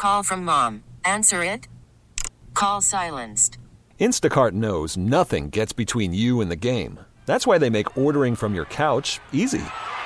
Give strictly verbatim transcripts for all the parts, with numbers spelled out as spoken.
Call from mom. Answer it. Call silenced. Instacart knows nothing gets between you and the game. That's why they make ordering from your couch easy.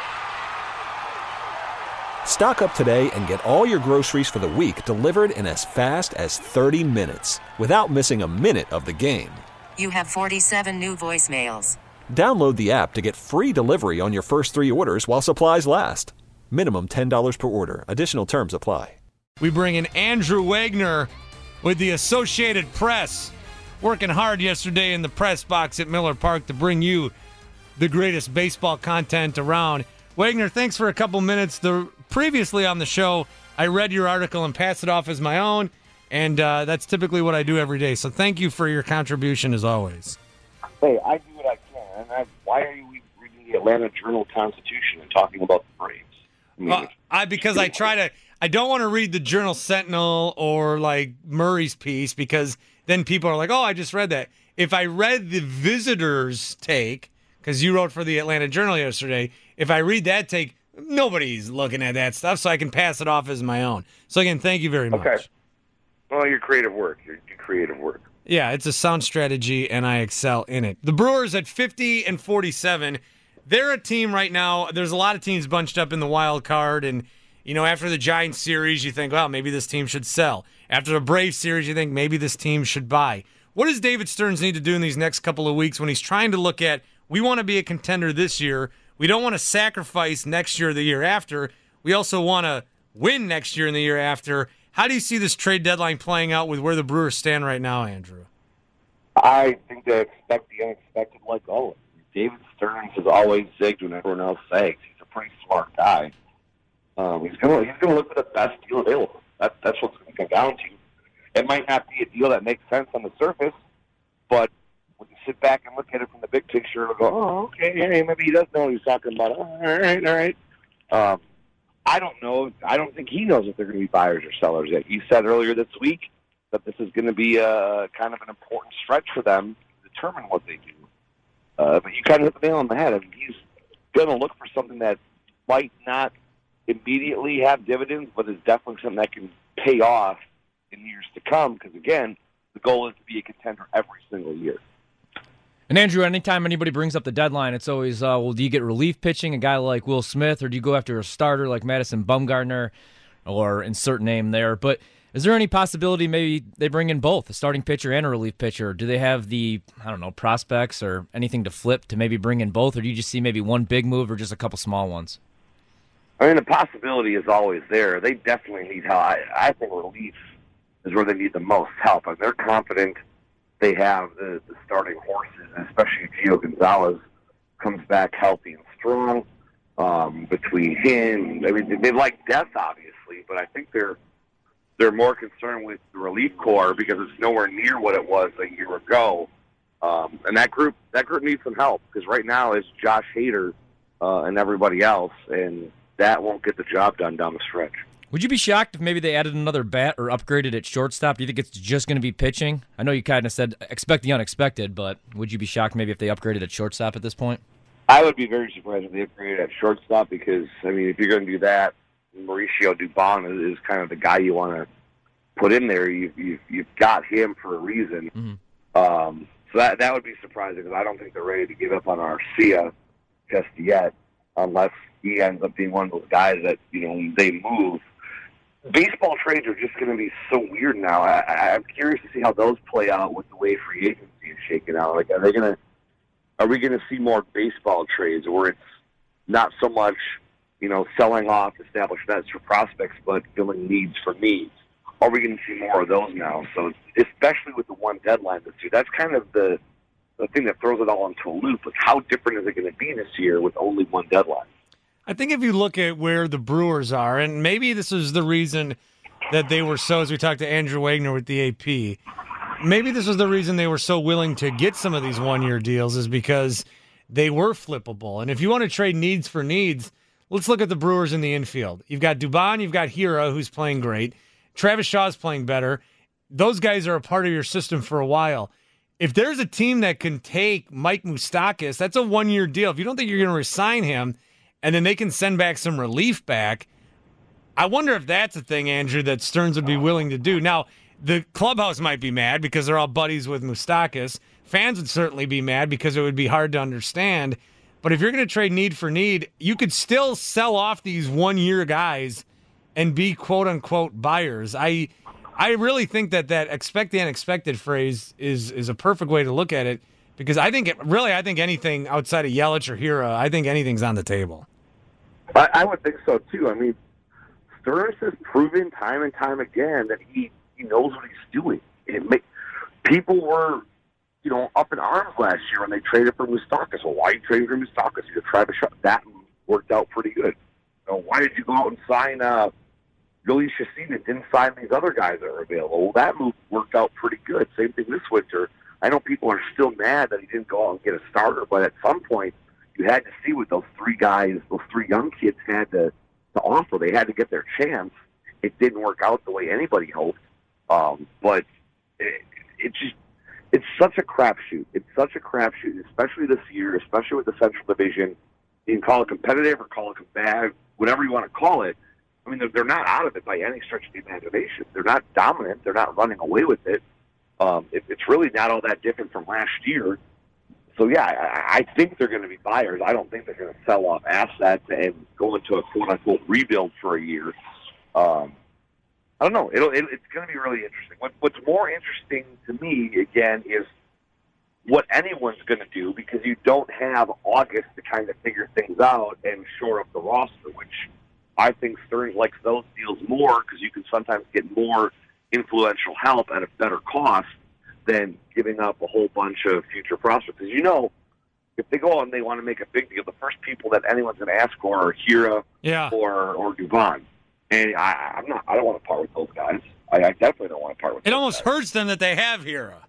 Stock up today and get all your groceries for the week delivered in as fast as thirty minutes without missing a minute of the game. You have forty-seven new voicemails. Download the app to get free delivery on your first three orders while supplies last. Minimum ten dollars per order. Additional terms apply. We bring in Andrew Wagner with the Associated Press, working hard yesterday in the press box at Miller Park to bring you the greatest baseball content around. Wagner, thanks for a couple minutes. The previously on the show, I read your article and passed it off as my own, and uh, that's typically what I do every day. So thank you for your contribution as always. Hey, I do what I can. And I, why are you reading the Atlanta Journal-Constitution and talking about the Braves? I mean, Uh, I because I try to. I don't want to read the Journal Sentinel or like Murray's piece because then people are like, "Oh, I just read that." If I read the Visitor's take, because you wrote for the Atlanta Journal yesterday, if I read that take, nobody's looking at that stuff, so I can pass it off as my own. So again, thank you very much. Okay. Well, your creative work. Your, your creative work. Yeah, it's a sound strategy, and I excel in it. The Brewers at fifty and forty-seven. They're a team right now. There's a lot of teams bunched up in the wild card, and you know, after the Giants series, you think, well, maybe this team should sell. After the Braves series, you think maybe this team should buy. What does David Stearns need to do in these next couple of weeks when he's trying to look at, we want to be a contender this year. We don't want to sacrifice next year or the year after. We also want to win next year and the year after. How do you see this trade deadline playing out with where the Brewers stand right now, Andrew? I think they expect the unexpected like always. David Stearns has always zigged when everyone else zags. He's a pretty smart guy. Um, he's going to he's going to look for the best deal available. That, that's what's going to come down to. It might not be a deal that makes sense on the surface, but when you sit back and look at it from the big picture, you'll go, oh, okay, yeah, maybe he does know what he's talking about. All right, all right. Um, I don't know. I don't think he knows if they're going to be buyers or sellers yet. You said earlier this week that this is going to be a, kind of an important stretch for them to determine what they do. Uh, but you kind of hit the nail on the head. I mean, he's going to look for something that might not immediately have dividends, but is definitely something that can pay off in years to come. Because, again, the goal is to be a contender every single year. And, Andrew, anytime anybody brings up the deadline, it's always, uh, well, do you get relief pitching, a guy like Will Smith, or do you go after a starter like Madison Bumgarner, or insert name there? But is there any possibility maybe they bring in both, a starting pitcher and a relief pitcher? Do they have the, I don't know, prospects or anything to flip to maybe bring in both, or do you just see maybe one big move or just a couple small ones? I mean, the possibility is always there. They definitely need help. I, I think relief is where they need the most help. And they're confident they have the, the starting horses, especially if Gio Gonzalez comes back healthy and strong. Um, between him, I mean, they like depth, obviously, but I think they're they're more concerned with the relief corps because it's nowhere near what it was a year ago. Um, and that group that group needs some help because right now it's Josh Hader uh, and everybody else, and that won't get the job done down the stretch. Would you be shocked if maybe they added another bat or upgraded at shortstop? Do you think it's just going to be pitching? I know you kind of said expect the unexpected, but would you be shocked maybe if they upgraded at shortstop at this point? I would be very surprised if they upgraded at shortstop because, I mean, if you're going to do that, Mauricio Dubon is, is kind of the guy you want to put in there. You've, you've, you've got him for a reason. Mm-hmm. Um, so that that would be surprising because I don't think they're ready to give up on Arcia just yet unless he ends up being one of those guys that, you know, they move. Baseball trades are just going to be so weird now. I, I, I'm curious to see how those play out with the way free agency is shaking out. Like, are they going to, are we going to see more baseball trades where it's not so much, you know, selling off established vets for prospects, but filling needs for needs? Are we going to see more of those now? So, especially with the one deadline this year, that's kind of the the thing that throws it all into a loop. Like, how different is it going to be this year with only one deadline? I think if you look at where the Brewers are, and maybe this is the reason that they were so, as we talked to Andrew Wagner with the A P, maybe this was the reason they were so willing to get some of these one-year deals is because they were flippable. And if you want to trade needs for needs, let's look at the Brewers in the infield. You've got Dubon, you've got Hira, who's playing great. Travis Shaw's playing better. Those guys are a part of your system for a while. If there's a team that can take Mike Moustakas, that's a one-year deal. If you don't think you're going to resign him, and then they can send back some relief back, I wonder if that's a thing, Andrew, that Stearns would be willing to do. Now, the clubhouse might be mad because they're all buddies with Moustakas. Fans would certainly be mad because it would be hard to understand. But if you're going to trade need for need, you could still sell off these one-year guys and be quote-unquote buyers. I I really think that that expect the unexpected phrase is is a perfect way to look at it because I think, it, really, I think anything outside of Yelich or Hira, I think anything's on the table. I, I would think so, too. I mean, Stearns has proven time and time again that he, he knows what he's doing. It may, people were, you know, up in arms last year when they traded for Moustakas. Well, why are you trading for Moustakas? You try to shut that worked out pretty good. You know, why did you go out and sign uh, Billy Chacin and didn't sign these other guys that are available? Well, that move worked out pretty good. Same thing this winter. I know people are still mad that he didn't go out and get a starter, but at some point you had to see what those three guys, those three young kids had to, to offer. They had to get their chance. It didn't work out the way anybody hoped, um, but it, it just it's such a crapshoot. It's such a crapshoot, especially this year, especially with the Central Division. You can call it competitive or call it bad, whatever you want to call it. I mean, they're, they're not out of it by any stretch of the imagination. They're not dominant. They're not running away with it. Um, it it's really not all that different from last year. So, yeah, I, I think they're going to be buyers. I don't think they're going to sell off assets and go into a quote-unquote rebuild for a year. Um, I don't know. It'll, it, it's going to be really interesting. What, what's more interesting to me, again, is what anyone's going to do because you don't have August to kind of figure things out and shore up the roster, which I think Stearns likes those deals more because you can sometimes get more influential help at a better cost than giving up a whole bunch of future prospects. As you know, if they go out and they want to make a big deal, the first people that anyone's going to ask for are Hira yeah. or or Dubon. And I, I'm not. I don't want to part with those guys. I, I definitely don't want to part with. It those almost guys. hurts them that they have Hira.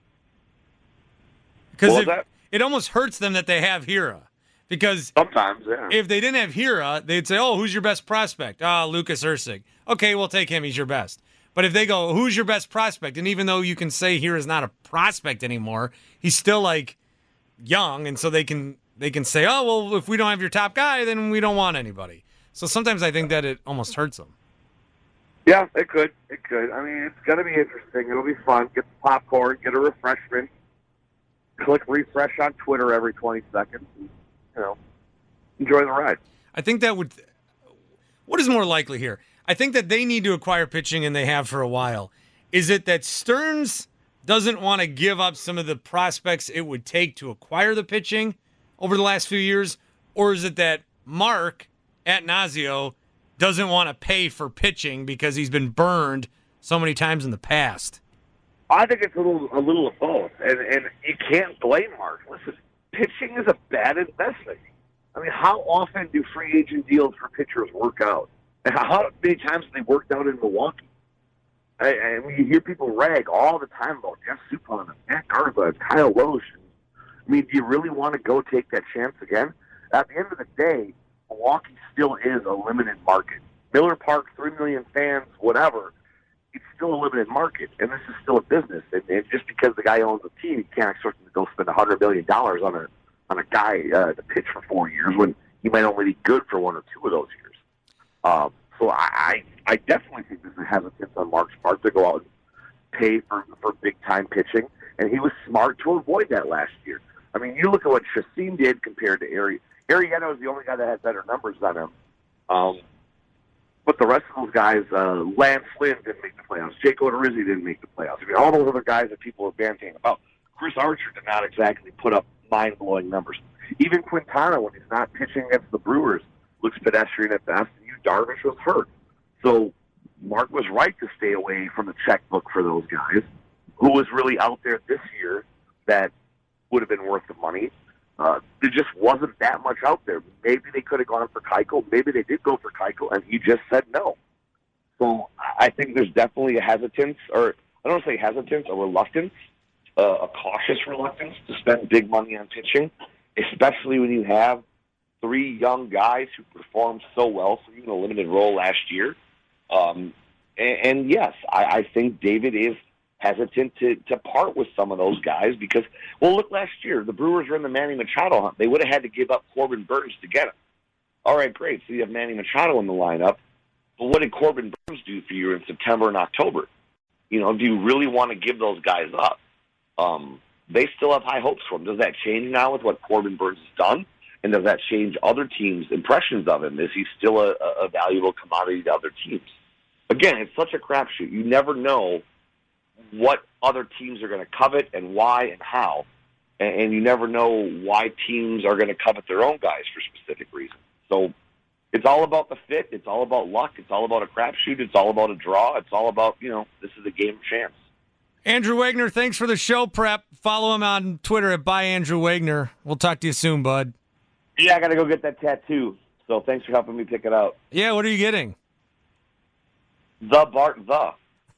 Because that? it almost hurts them that they have Hira. Because sometimes, yeah. if they didn't have Hira, they'd say, "Oh, who's your best prospect?" Ah, Lucas Ursig. Okay, we'll take him. He's your best. But if they go, "Who's your best prospect?" and even though you can say Hira's not a prospect anymore, he's still like young, and so they can they can say, "Oh, well, if we don't have your top guy, then we don't want anybody." So sometimes I think that it almost hurts them. Yeah, it could. It could. I mean, it's going to be interesting. It'll be fun. Get the popcorn, get a refreshment, click refresh on Twitter every twenty seconds, and, you know, enjoy the ride. I think that would – what is more likely here? I think that they need to acquire pitching, and they have for a while. Is it that Stearns doesn't want to give up some of the prospects it would take to acquire the pitching over the last few years, or is it that Mark Attanasio doesn't want to pay for pitching because he's been burned so many times in the past? I think it's a little a little of both, and and you can't blame Mark. Listen, pitching is a bad investment. I mean, how often do free agent deals for pitchers work out? And how many times have they worked out in Milwaukee? I, I mean, you hear people rag all the time about Jeff Suppan and Matt Garza and Kyle Loesch. I mean, do you really want to go take that chance again? At the end of the day, Milwaukee still is a limited market. Miller Park, three million fans, whatever, it's still a limited market, and this is still a business. And, and just because the guy owns a team, you can't expect him to go spend one hundred million dollars on a on a guy uh, to pitch for four years when he might only be good for one or two of those years. Um, so I, I definitely think there's a hesitance on Mark's part to go out and pay for, for big-time pitching, and he was smart to avoid that last year. I mean, you look at what Chacin did compared to Ari. Arrieta was the only guy that had better numbers than him. Um, but the rest of those guys, uh, Lance Lynn didn't make the playoffs. Jake Odorizzi didn't make the playoffs. I mean, all those other guys that people are banting about. Chris Archer did not exactly put up mind-blowing numbers. Even Quintana, when he's not pitching against the Brewers, looks pedestrian at best. And Yu Darvish was hurt. So Mark was right to stay away from the checkbook for those guys. Who was really out there this year that would have been worth the money? Uh, there just wasn't that much out there. Maybe they could have gone for Keuchel. Maybe they did go for Keuchel, and he just said no. So I think there's definitely a hesitance, or I don't want to say hesitance, a reluctance, uh, a cautious reluctance to spend big money on pitching, especially when you have three young guys who performed so well for you in a limited role last year. Um, and, and yes, I, I think David is hesitant to, to part with some of those guys because, well, look, last year, the Brewers were in the Manny Machado hunt. They would have had to give up Corbin Burns to get him. All right, great. So you have Manny Machado in the lineup. But what did Corbin Burns do for you in September and October? You know, do you really want to give those guys up? Um, they still have high hopes for him. Does that change now with what Corbin Burns has done? And does that change other teams' impressions of him? Is he still a, a valuable commodity to other teams? Again, it's such a crapshoot. You never know what other teams are going to covet and why and how. And, and you never know why teams are going to covet their own guys for specific reasons. So it's all about the fit. It's all about luck. It's all about a crapshoot. It's all about a draw. It's all about, you know, this is a game of chance. Andrew Wagner, thanks for the show prep. Follow him on Twitter at by Andrew Wagner. We'll talk to you soon, bud. Yeah, I got to go get that tattoo. So thanks for helping me pick it out. Yeah, what are you getting? The Bart the.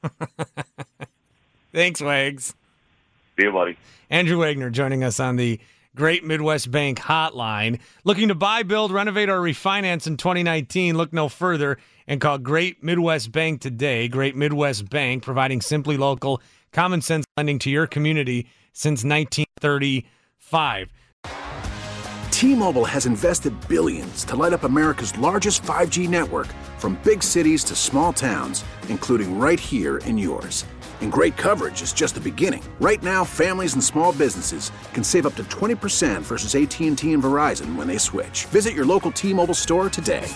Thanks, Wags. See you, buddy. Andrew Wagner joining us on the Great Midwest Bank hotline. Looking to buy, build, renovate, or refinance in twenty nineteen? Look no further and call Great Midwest Bank today. Great Midwest Bank, providing simply local, common sense lending to your community since nineteen thirty-five. T-Mobile has invested billions to light up America's largest five G network, from big cities to small towns, including right here in yours. And great coverage is just the beginning. Right now, families and small businesses can save up to twenty percent versus A T and T and Verizon when they switch. Visit your local T-Mobile store today.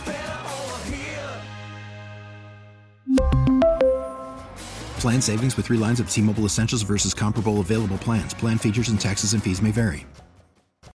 Plan savings with three lines of T-Mobile Essentials versus comparable available plans. Plan features and taxes and fees may vary.